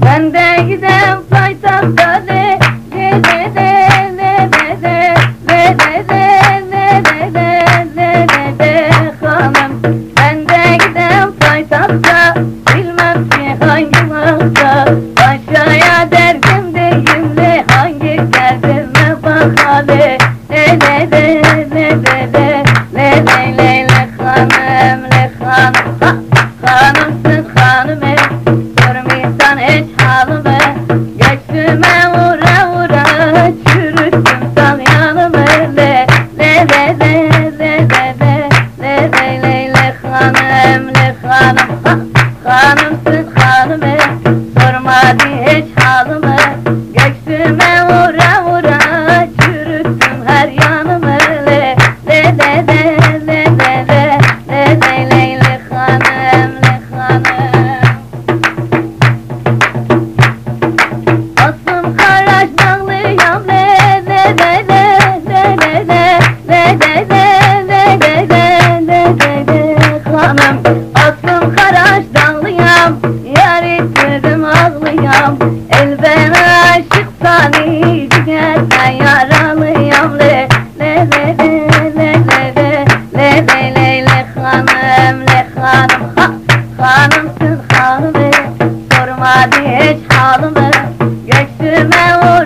Ben de gidem paytahta le le le le le le le le le le le hanım. Ben de gidem paytahta, bilmem ki hangi mahta. Aşağıya derdim deyim le, hangi derdime bak hale. Le le le le le le le le le hanım, le hanım. Ha, hanımsın hanım ey, görmüşsen hiç halımı. Göğsüme vura vura çürüttüm sal yanımı. Le le le le le le le le le le hanım, le hanım. Ha, hanımsın hanım ey, sormadı hiç halımı. Göğsüme vura vura çürüttüm her yanımı. Le le le le le le le le le le hanım, le hanım. Aslım Karaş Dağlıyam le le le le le le le le le le le le le le hanım. Aslım Karaş Dağlıyam, yar istedim ağlıyam. Elben aşık sani, ciğerden yaralıyam. Le le le le le le le le le le hanım, le hanım. Ha, hanımsın hanım ey, sormadı hiç halımı. Göğsüme vur